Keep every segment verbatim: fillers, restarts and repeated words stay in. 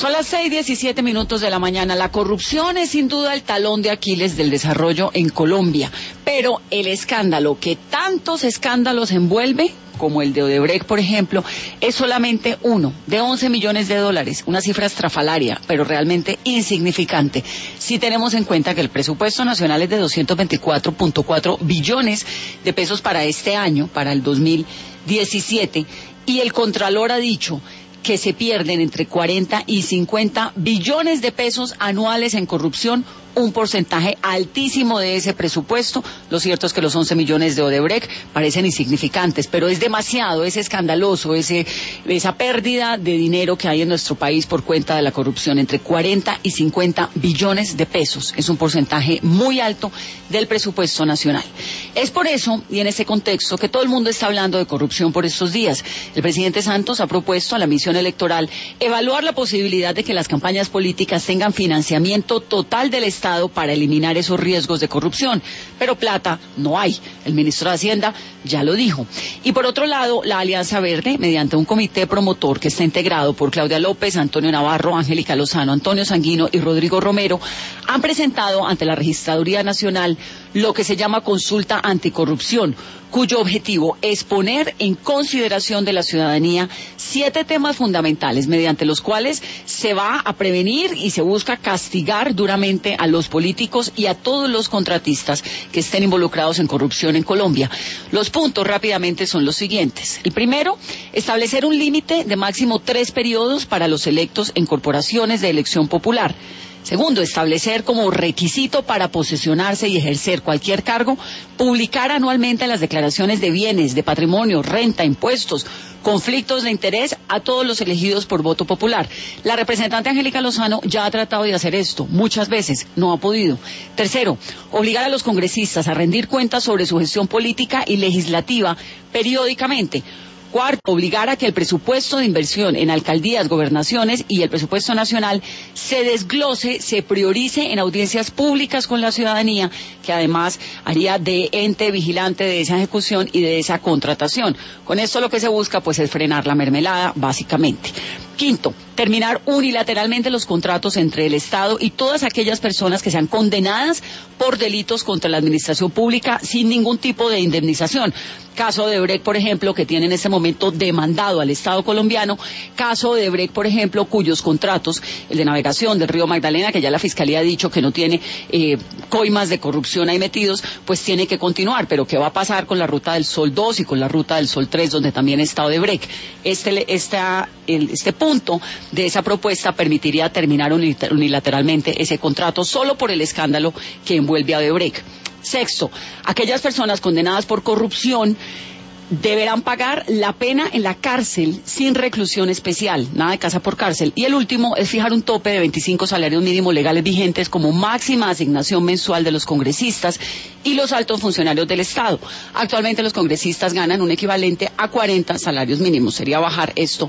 Son las seis diecisiete minutos de la mañana. La corrupción es sin duda el talón de Aquiles del desarrollo en Colombia, pero el escándalo que tantos escándalos envuelve, como el de Odebrecht, por ejemplo, es solamente uno, de once millones de dólares, una cifra estrafalaria, pero realmente insignificante, si tenemos en cuenta que el presupuesto nacional es de doscientos veinticuatro punto cuatro billones de pesos para este año, para el dos mil diecisiete, y el Contralor ha dicho que se pierden entre cuarenta y cincuenta billones de pesos anuales en corrupción, un porcentaje altísimo de ese presupuesto. Lo cierto es que los once millones de Odebrecht parecen insignificantes, pero es demasiado, es escandaloso ese, esa pérdida de dinero que hay en nuestro país por cuenta de la corrupción, entre cuarenta y cincuenta billones de pesos. Es un porcentaje muy alto del presupuesto nacional. Es por eso, y en ese contexto, que todo el mundo está hablando de corrupción por estos días. El presidente Santos ha propuesto a la misión electoral evaluar la posibilidad de que las campañas políticas tengan financiamiento total del Estado para eliminar esos riesgos de corrupción, pero plata no hay. El ministro de Hacienda ya lo dijo. Y por otro lado, la Alianza Verde, mediante un comité promotor que está integrado por Claudia López, Antonio Navarro, Angélica Lozano, Antonio Sanguino y Rodrigo Romero, han presentado ante la Registraduría Nacional lo que se llama consulta anticorrupción, cuyo objetivo es poner en consideración de la ciudadanía siete temas fundamentales mediante los cuales se va a prevenir y se busca castigar duramente a los políticos y a todos los contratistas que estén involucrados en corrupción en Colombia. Los puntos rápidamente son los siguientes. El primero, establecer un límite de máximo tres periodos para los electos en corporaciones de elección popular. Segundo, establecer como requisito para posesionarse y ejercer cualquier cargo, publicar anualmente las declaraciones de bienes, de patrimonio, renta, impuestos, conflictos de interés a todos los elegidos por voto popular. La representante Angélica Lozano ya ha tratado de hacer esto muchas veces, no ha podido. Tercero, obligar a los congresistas a rendir cuentas sobre su gestión política y legislativa periódicamente. Cuarto, obligar a que el presupuesto de inversión en alcaldías, gobernaciones y el presupuesto nacional se desglose, se priorice en audiencias públicas con la ciudadanía, que además haría de ente vigilante de esa ejecución y de esa contratación. Con esto lo que se busca pues es frenar la mermelada, básicamente. Quinto, terminar unilateralmente los contratos entre el Estado y todas aquellas personas que sean condenadas por delitos contra la administración pública sin ningún tipo de indemnización. Caso de Odebrecht, por ejemplo, que tiene en este momento demandado al Estado colombiano. Caso de Odebrecht, por ejemplo, cuyos contratos, el de navegación del río Magdalena, que ya la Fiscalía ha dicho que no tiene eh, coimas de corrupción ahí metidos, pues tiene que continuar. Pero ¿qué va a pasar con la Ruta del Sol dos y con la Ruta del Sol tres, donde también está Odebrecht? Este, esta, el, este punto de esa propuesta permitiría terminar unilateralmente ese contrato solo por el escándalo que envuelve a Odebrecht. Sexto, aquellas personas condenadas por corrupción deberán pagar la pena en la cárcel sin reclusión especial, nada de casa por cárcel. Y el último es fijar un tope de veinticinco salarios mínimos legales vigentes como máxima asignación mensual de los congresistas y los altos funcionarios del Estado. Actualmente los congresistas ganan un equivalente a cuarenta salarios mínimos, sería bajar esto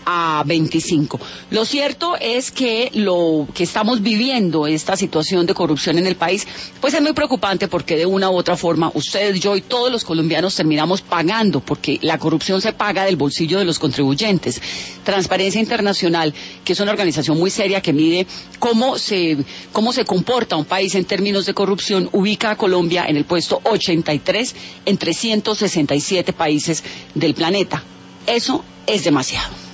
a veinticinco. Lo cierto es que lo que estamos viviendo, esta situación de corrupción en el país, pues es muy preocupante porque de una u otra forma ustedes, yo y todos los colombianos terminamos pagando, porque la corrupción se paga del bolsillo de los contribuyentes. Transparencia Internacional, que es una organización muy seria que mide cómo se, cómo se comporta un país en términos de corrupción, ubica a Colombia en el puesto ochenta y tres entre ciento sesenta y siete países del planeta. Eso es demasiado.